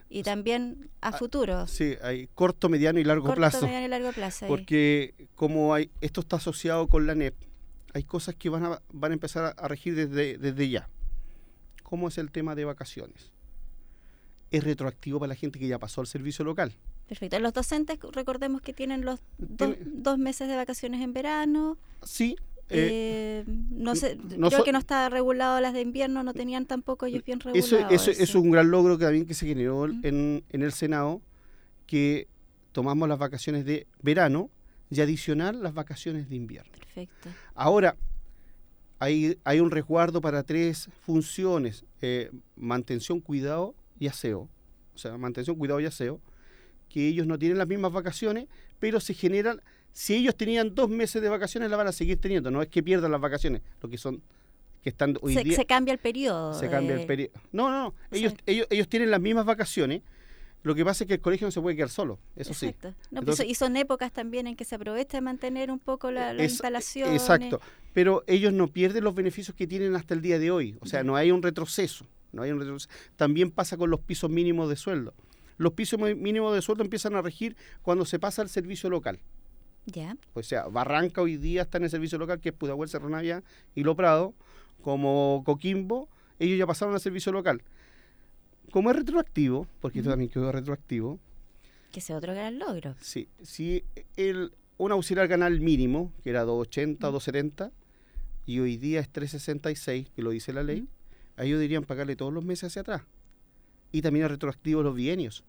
Y también a futuro. Sí, hay corto, mediano y largo plazo. Corto, mediano y largo plazo. Ahí. Porque como esto está asociado con la NEP, hay cosas que van a empezar a regir desde ya. ¿Cómo es el tema de vacaciones? Es retroactivo para la gente que ya pasó al servicio local. Perfecto. Los docentes, recordemos que tienen los 2 meses de vacaciones en verano. Sí. No sé, creo que no está regulado las de invierno, no tenían tampoco ellos bien regulado. Eso es un gran logro que también que se generó en el Senado, que tomamos las vacaciones de verano y adicional las vacaciones de invierno. Perfecto. Ahora, hay un resguardo para 3 funciones: mantención, cuidado y aseo. O sea, mantención, cuidado y aseo, que ellos no tienen las mismas vacaciones, pero se generan. Si ellos tenían 2 meses de vacaciones, la van a seguir teniendo. No es que pierdan las vacaciones, lo que son que están hoy día. Se cambia el periodo. Se cambia el periodo. No. Ellos tienen las mismas vacaciones. Lo que pasa es que el colegio no se puede quedar solo, eso exacto. Sí. No, entonces, y son épocas también en que se aprovecha de mantener un poco las instalaciones. Exacto, pero ellos no pierden los beneficios que tienen hasta el día de hoy. O sea, no hay un retroceso. También pasa con los pisos mínimos de sueldo. Los pisos mínimos de sueldo empiezan a regir cuando se pasa al servicio local. Ya. O sea, Barranca hoy día está en el servicio local, que es Pudahuel, Cerro Navia y Lo Prado, como Coquimbo, ellos ya pasaron al servicio local. Como es retroactivo, porque esto también quedó retroactivo. Que sea otro gran logro. Sí, si un auxiliar gana el mínimo, que era 280 o 270, y hoy día es 366, que lo dice la ley, a ellos deberían pagarle todos los meses hacia atrás. Y también es retroactivo los bienios.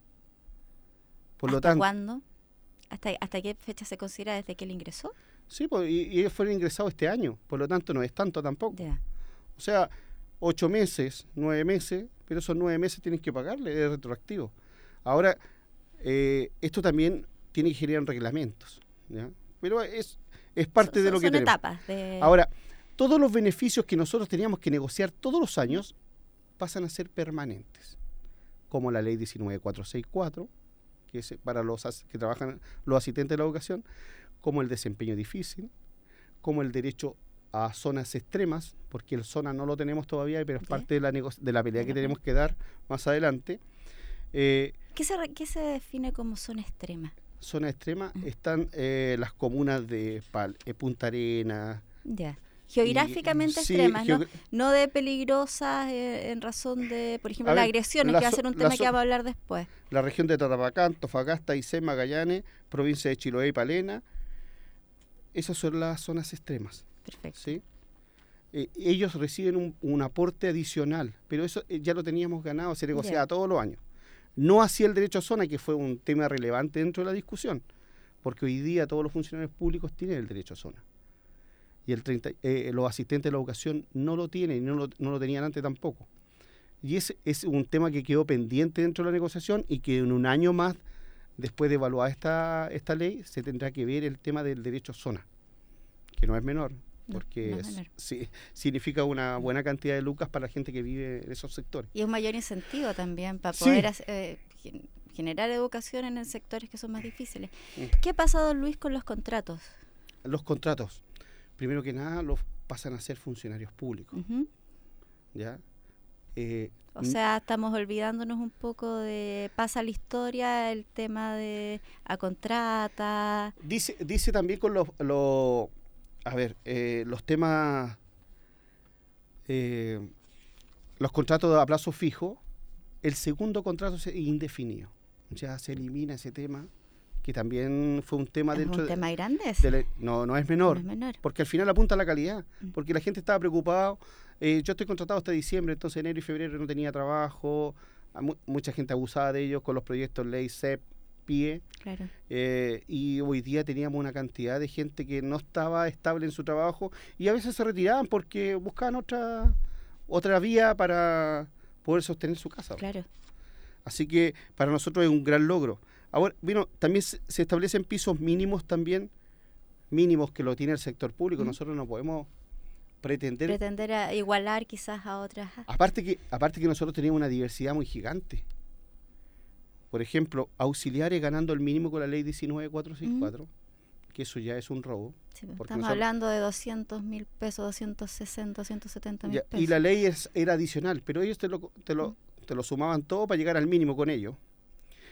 Por lo tanto, ¿cuándo? ¿Hasta qué fecha se considera desde que él ingresó? Sí, pues, y ellos fueron ingresados este año, por lo tanto no es tanto tampoco. Ya. O sea, 8 meses, 9 meses, pero esos 9 meses tienen que pagarle, es retroactivo. Ahora, esto también tiene que generar reglamentos, ¿ya? Pero es parte de lo que tenemos. Etapas. Ahora, todos los beneficios que nosotros teníamos que negociar todos los años pasan a ser permanentes, como la ley 19464, que es para los que trabajan los asistentes de la educación, como el desempeño difícil, como el derecho a zonas extremas, porque el zona no lo tenemos todavía, pero es parte de la pelea que tenemos que dar más adelante. ¿Qué se define como zona extrema? Zona extrema están las comunas de Punta Arenas. Ya. Geográficamente extremas, no de peligrosas en razón de, por ejemplo, las agresiones, que va a ser un tema que vamos a hablar después. La región de Tarapacá, Antofagasta, Aysén, Magallanes, provincia de Chiloé y Palena, esas son las zonas extremas. Perfecto. ¿Sí? Ellos reciben un aporte adicional, pero eso ya lo teníamos ganado, se negociaba todos los años. No así el derecho a zona, que fue un tema relevante dentro de la discusión, porque hoy día todos los funcionarios públicos tienen el derecho a zona. Y los asistentes de la educación no lo tienen, y no lo tenían antes tampoco. Y ese es un tema que quedó pendiente dentro de la negociación y que en un año más, después de evaluar esta ley, se tendrá que ver el tema del derecho a zona, que no es menor, porque significa una buena cantidad de lucas para la gente que vive en esos sectores. Y un mayor incentivo también para poder generar educación en sectores que son más difíciles. ¿Qué pasa, don Luis, con los contratos? Los contratos, primero que nada, los pasan a ser funcionarios públicos. ¿Ya? O sea, estamos olvidándonos un poco de, pasa la historia, el tema de a contrata. Dice también con los temas, los contratos a plazo fijo, el segundo contrato es indefinido. Ya se elimina ese tema, que también fue un tema ¿Es dentro un tema grande? No es menor, no es menor, porque al final apunta a la calidad, porque la gente estaba preocupada. Yo estoy contratado hasta diciembre, entonces enero y febrero no tenía trabajo, mucha gente abusaba de ellos con los proyectos ley CEP, PIE, claro. Y hoy día teníamos una cantidad de gente que no estaba estable en su trabajo y a veces se retiraban porque buscaban otra vía para poder sostener su casa. Claro. Así que para nosotros es un gran logro. Ahora, también se establecen pisos mínimos también, mínimos que lo tiene el sector público. Nosotros no podemos pretender a igualar quizás a otras. Aparte que nosotros teníamos una diversidad muy gigante. Por ejemplo, auxiliares ganando el mínimo con la ley 19464, que eso ya es un robo. Sí, estamos hablando de 200.000 pesos, 260, 270.000 pesos. Y la ley era adicional, pero ellos te lo sumaban todo para llegar al mínimo con ellos.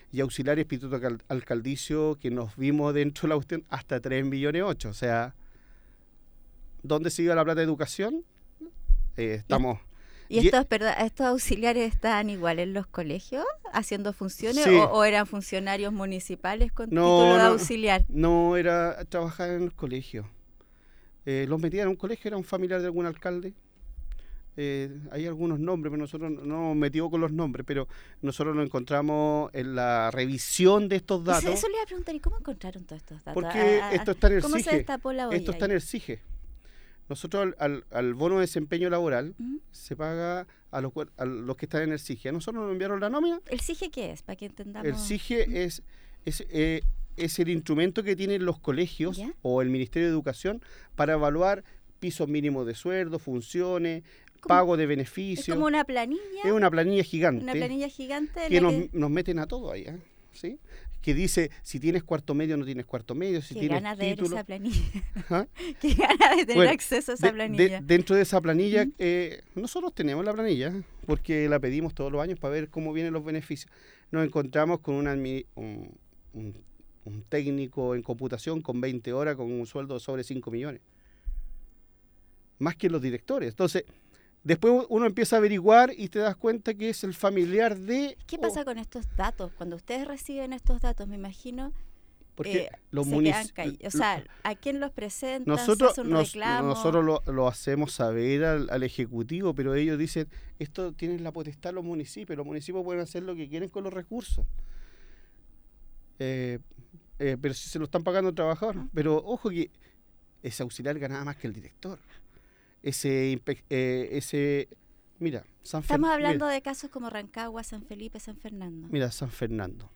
y auxiliares Instituto Alcaldicio, que nos vimos dentro de la cuestión, hasta 3,8 millones. O sea, ¿dónde se iba la plata de educación? Estamos... ¿Y estos auxiliares estaban igual en los colegios haciendo funciones Sí. o eran funcionarios municipales con título de auxiliar? No, trabajar en el colegio. Los metían en un colegio, era un familiar de algún alcalde. Hay algunos nombres, pero nosotros no nos metimos con los nombres, pero nosotros nos encontramos en la revisión de estos datos. Eso le iba a preguntar, ¿y cómo encontraron todos estos datos? Porque esto está en el ¿Cómo CIGE. se destapó la olla Esto está en el CIGE. Nosotros al bono de desempeño laboral se paga a los que están en el CIGE. A nosotros nos enviaron la nómina. ¿El CIGE qué es? Para que entendamos. El CIGE es el instrumento que tienen los colegios o el Ministerio de Educación para evaluar pisos mínimos de sueldo, funciones, pago de beneficios. Es como una planilla. Es una planilla gigante. Una planilla gigante. Que nos meten a todo ahí, ¿sí? Que dice si tienes cuarto medio o no tienes cuarto medio, si tienes ganas de título. ver esa planilla. ¿Ah? Qué ganas de tener acceso a esa planilla. Dentro de esa planilla, nosotros tenemos la planilla, porque la pedimos todos los años para ver cómo vienen los beneficios. Nos encontramos con un técnico en computación con 20 horas, con un sueldo sobre 5 millones. Más que los directores. Entonces, después uno empieza a averiguar y te das cuenta que es el familiar de... ¿Qué pasa con estos datos? Cuando ustedes reciben estos datos, me imagino, porque los o sea, ¿a quién los presentan? Nosotros reclamo? lo hacemos saber al Ejecutivo, pero ellos dicen, esto tienen la potestad los municipios pueden hacer lo que quieren con los recursos. Pero si se lo están pagando al trabajador. Pero ojo que ese auxiliar ganaba más que el director. Mira, estamos hablando de casos como Rancagua, San Felipe, San Fernando. Mira, San Fernando.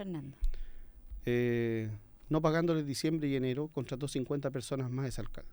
No pagándoles diciembre y enero, contrató 50 personas más ese alcalde.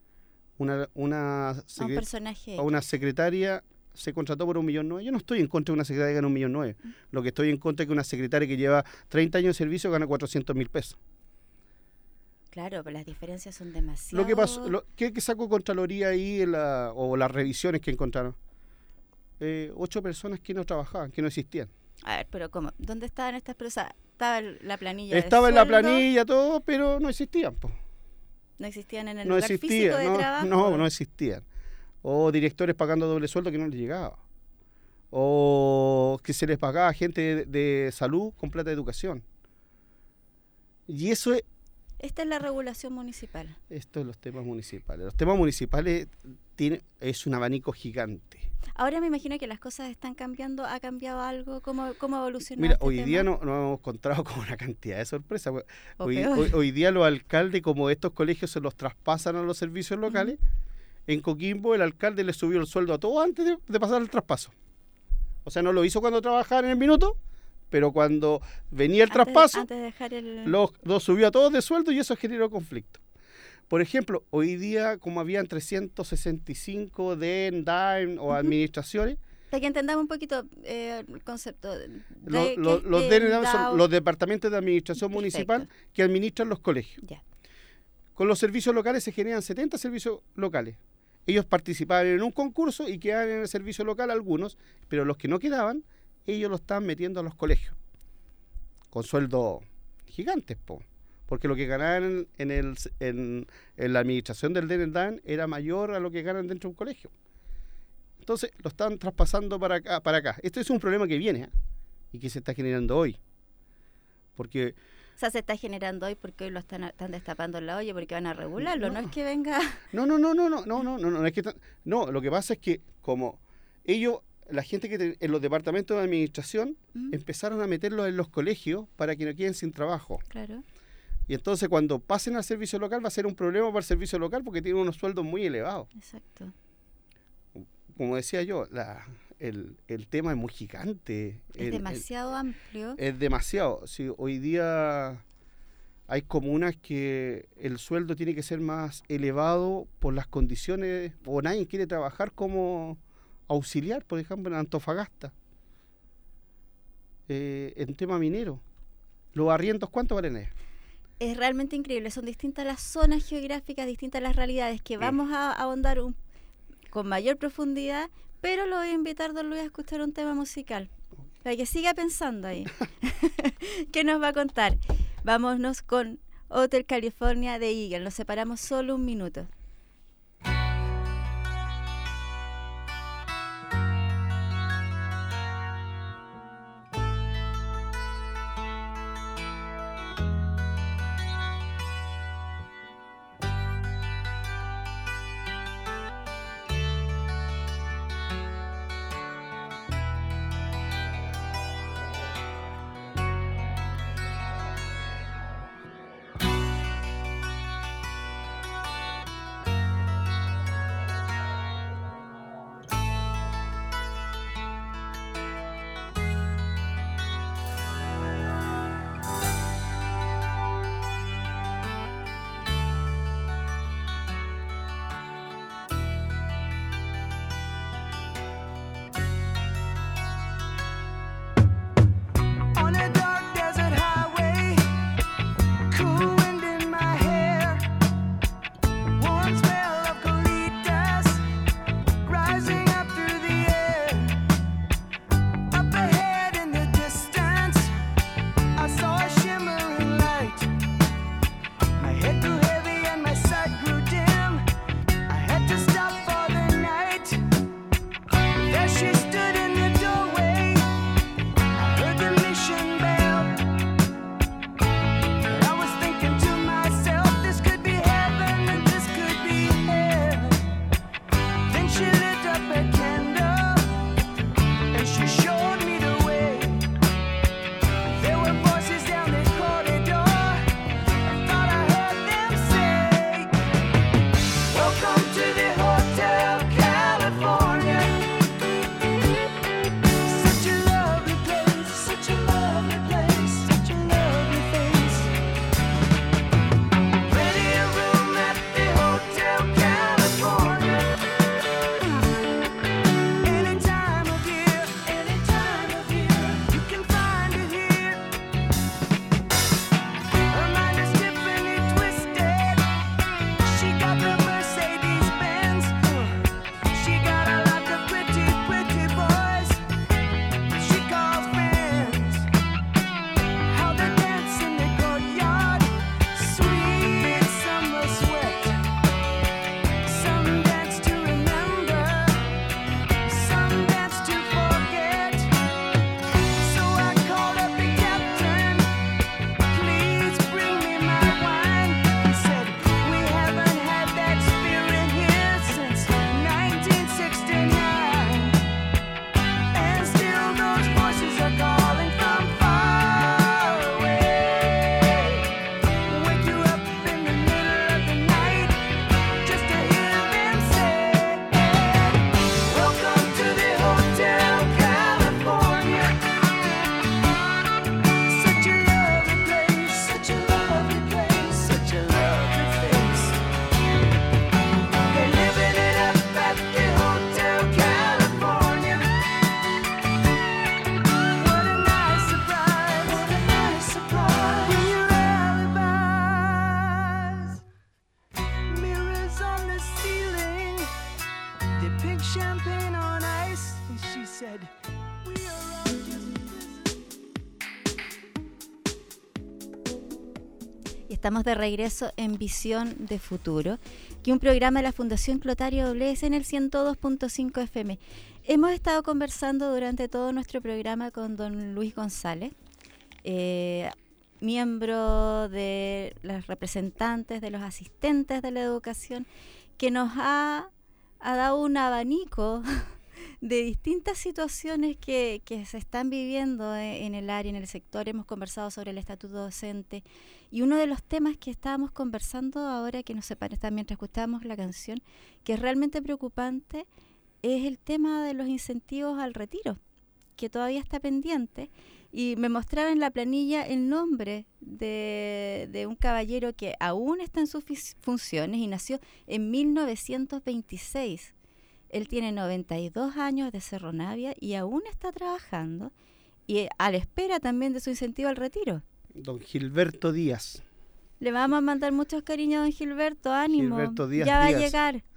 Una secretaria se contrató por 1,9 millones. Yo no estoy en contra de una secretaria que gana 1,9 millones. Lo que estoy en contra es que una secretaria que lleva 30 años de servicio gana 400,000 pesos. Claro, pero las diferencias son demasiado... Lo que pasó, ¿qué sacó Contraloría ahí o las revisiones que encontraron? 8 personas que no trabajaban, que no existían. A ver, pero ¿cómo? ¿Dónde estaban estas personas? Estaba en la planilla Estaba en la planilla todo, pero no existían. No existían en el lugar físico de trabajo. No existían. O directores pagando doble sueldo que no les llegaba. O que se les pagaba a gente de salud con plata de educación. Y eso es... Esta es la regulación municipal. Esto es los temas municipales. Los temas municipales es un abanico gigante. Ahora me imagino que las cosas están cambiando. ¿Ha cambiado algo? ¿Cómo evolucionó? Mira, hoy día no hemos encontrado con una cantidad de sorpresas. Hoy día los alcaldes, como estos colegios se los traspasan a los servicios locales, en Coquimbo el alcalde le subió el sueldo a todos antes de pasar el traspaso. O sea, no lo hizo cuando trabajaban en el minuto, pero cuando venía el traspaso, antes de dejar los subió a todos de sueldo y eso generó conflicto. Por ejemplo, hoy día, como habían 365 DAIM o administraciones... Para que entendamos un poquito el concepto. Los DAIM son los departamentos de administración municipal que administran los colegios. Ya. Con los servicios locales se generan 70 servicios locales. Ellos participaban en un concurso y quedaban en el servicio local algunos, pero los que no quedaban, ellos los estaban metiendo a los colegios. Con sueldos gigantes, porque lo que ganaban en la administración del DAN era mayor a lo que ganan dentro de un colegio. Entonces lo están traspasando para acá. Este es un problema que viene y que se está generando hoy. Porque... O sea, se está generando hoy porque hoy lo están destapando en la olla porque van a regularlo, no es que venga... No, es que no, lo que pasa es que como ellos, la gente que en los departamentos de administración empezaron a meterlos en los colegios para que no queden sin trabajo. Claro. Y entonces cuando pasen al servicio local va a ser un problema para el servicio local porque tienen unos sueldos muy elevados. Exacto. Como decía yo, el tema es muy gigante. Es demasiado amplio. Es demasiado. Sí, hoy día hay comunas que el sueldo tiene que ser más elevado por las condiciones, o nadie quiere trabajar como auxiliar, por ejemplo, en Antofagasta. En tema minero. ¿Los arriendos cuánto valen? Es realmente increíble. Son distintas las zonas geográficas, distintas las realidades que vamos a ahondar con mayor profundidad. Pero lo voy a invitar, don Luis, a escuchar un tema musical. para que siga pensando ahí. ¿Qué nos va a contar? Vámonos con Hotel California de Eagle. Nos separamos solo un minuto. Estamos de regreso en Visión de Futuro, que es un programa de la Fundación Clotario WS en el 102.5 FM. Hemos estado conversando durante todo nuestro programa con don Luis González, miembro de los representantes, de los asistentes de la educación, que nos ha dado un abanico de distintas situaciones que se están viviendo en el área, en el sector. Hemos conversado sobre el estatuto docente, y uno de los temas que estábamos conversando ahora, que nos separa mientras escuchábamos la canción, que es realmente preocupante, es el tema de los incentivos al retiro, que todavía está pendiente. Y me mostraba en la planilla el nombre de un caballero que aún está en sus funciones y nació en 1926. Él tiene 92 años de Cerro Navia y aún está trabajando y a la espera también de su incentivo al retiro. Don Gilberto Díaz. Le vamos a mandar muchos cariños a don Gilberto, ánimo. Gilberto Díaz ya va Díaz. a llegar.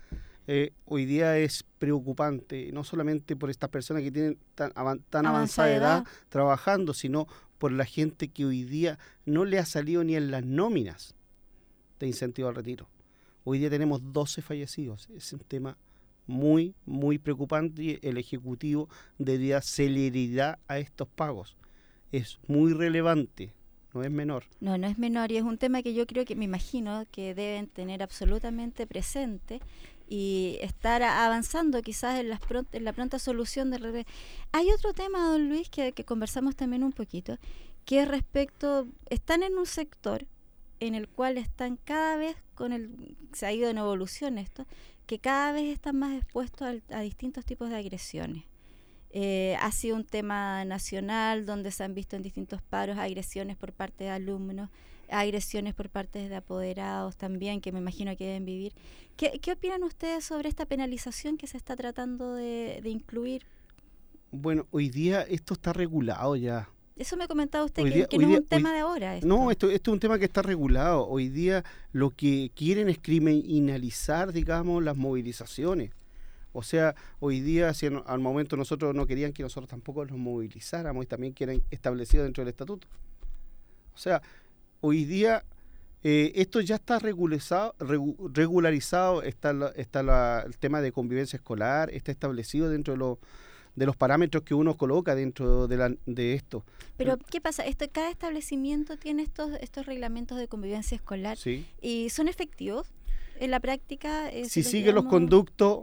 hoy día es preocupante, no solamente por estas personas que tienen tan avanzada edad trabajando, sino por la gente que hoy día no le ha salido ni en las nóminas de incentivo al retiro. Hoy día tenemos 12 fallecidos. Es un tema muy, muy preocupante y el Ejecutivo debería celeridad a estos pagos. Es muy relevante, no es menor. No es menor y es un tema que yo creo que me imagino que deben tener absolutamente presente y estar avanzando quizás en la pronta solución del... Hay otro tema, don Luis, que conversamos también un poquito, que es respecto, están en un sector en el cual están cada vez se ha ido en evolución esto, que cada vez están más expuestos a distintos tipos de agresiones. Ha sido un tema nacional donde se han visto en distintos paros agresiones por parte de alumnos, agresiones por parte de apoderados también, que me imagino que deben vivir. ¿Qué opinan ustedes sobre esta penalización que se está tratando de incluir? Bueno, hoy día esto está regulado ya. Eso me comentaba usted, que no es un tema de ahora. No, esto es un tema que está regulado. Hoy día lo que quieren es criminalizar, digamos, las movilizaciones. O sea, hoy día, si al momento nosotros no querían que nosotros tampoco nos movilizáramos y también quieren establecido dentro del estatuto. O sea, hoy día esto ya está regularizado, está el tema de convivencia escolar, está establecido dentro de los parámetros que uno coloca dentro de esto. Pero, ¿qué pasa? Cada establecimiento tiene estos reglamentos de convivencia escolar. Sí. ¿Y son efectivos en la práctica? Si siguen los conductos,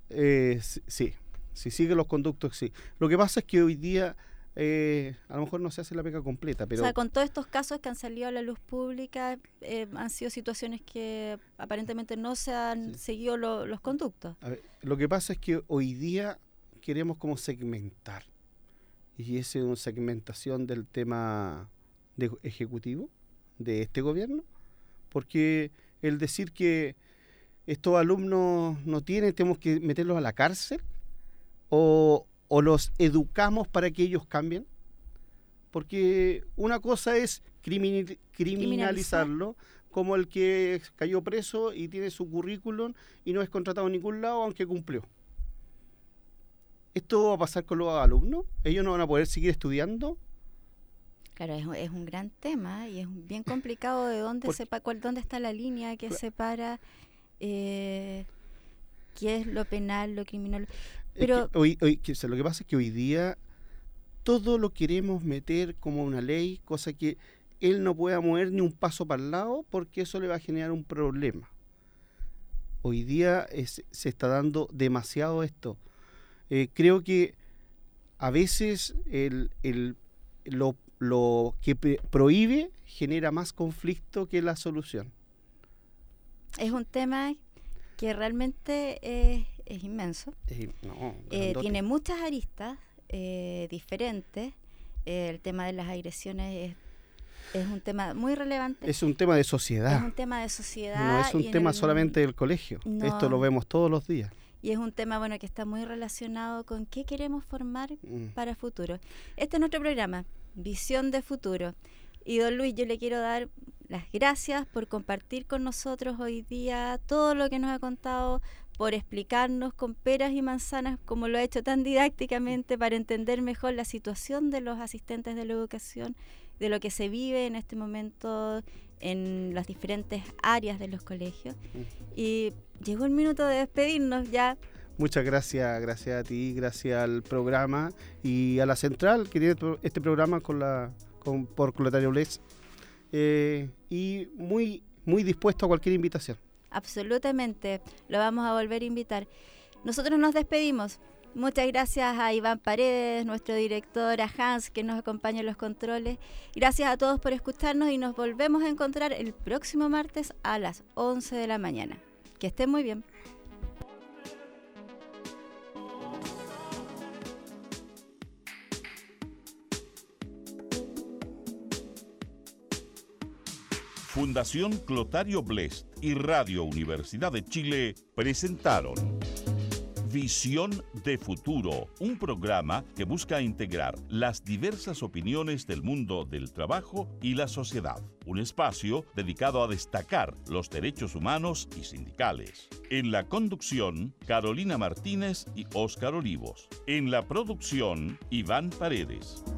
sí. Si siguen los conductos, sí. Lo que pasa es que hoy día a lo mejor no se hace la pega completa, pero... O sea, con todos estos casos que han salido a la luz pública, han sido situaciones que aparentemente no se han seguido los conductos. A ver, lo que pasa es que hoy día queremos como segmentar, y esa es una segmentación del tema ejecutivo de este gobierno, porque el decir que estos alumnos no tienen, tenemos que meterlos a la cárcel, o los educamos para que ellos cambien, porque una cosa es criminalizarlo, como el que cayó preso y tiene su currículum y no es contratado en ningún lado aunque cumplió. ¿Esto va a pasar con los alumnos? ¿Ellos no van a poder seguir estudiando? Claro, es un gran tema y es bien complicado de dónde está la línea que separa qué es lo penal, lo criminal. Pero lo que pasa es que hoy día todo lo queremos meter como una ley, cosa que él no pueda mover ni un paso para el lado porque eso le va a generar un problema. Hoy día se está dando demasiado esto. Creo que a veces lo que prohíbe genera más conflicto que la solución. Es un tema que realmente es inmenso. Tiene muchas aristas diferentes. El tema de las agresiones es un tema muy relevante. Es un tema de sociedad. Es un tema de sociedad. No es un tema solamente del colegio. No, esto lo vemos todos los días. Y es un tema que está muy relacionado con qué queremos formar para futuro. Este es nuestro programa, Visión de Futuro. Y don Luis, yo le quiero dar las gracias por compartir con nosotros hoy día todo lo que nos ha contado, por explicarnos con peras y manzanas, como lo ha hecho tan didácticamente, para entender mejor la situación de los asistentes de la educación, de lo que se vive en este momento en las diferentes áreas de los colegios. Y llegó el minuto de despedirnos ya. Muchas gracias a ti, gracias al programa y a la central que tiene este programa por Clotario Blest, y muy, muy dispuesto a cualquier invitación. Absolutamente, lo vamos a volver a invitar. Nosotros nos despedimos. Muchas gracias a Iván Paredes, nuestro director, a Hans, que nos acompaña en los controles. Gracias a todos por escucharnos y nos volvemos a encontrar el próximo martes a las 11 de la mañana. Que estén muy bien. Fundación Clotario Blest y Radio Universidad de Chile presentaron Visión de Futuro, un programa que busca integrar las diversas opiniones del mundo del trabajo y la sociedad. Un espacio dedicado a destacar los derechos humanos y sindicales. En la conducción, Carolina Martínez y Óscar Olivos. En la producción, Iván Paredes.